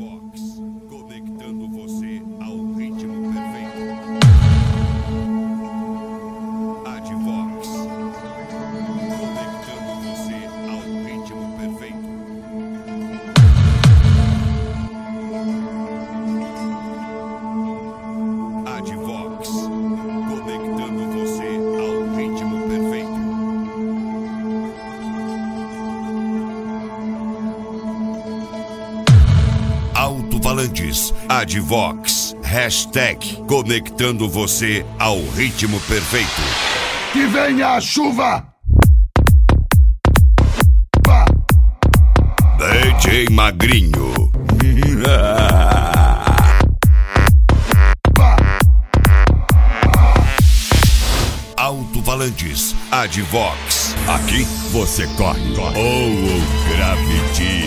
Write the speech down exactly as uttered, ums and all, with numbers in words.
Advox, conectando você ao ritmo perfeito. Advox, conectando você ao ritmo perfeito. Advox, conectando você ao ritmo perfeito. Alto-falantes, Advox, hashtag conectando você ao ritmo perfeito. Que venha a chuva! D J Magrinho. Alto-falantes, Advox. Aqui você corre. Ou oh, oh, Gravity.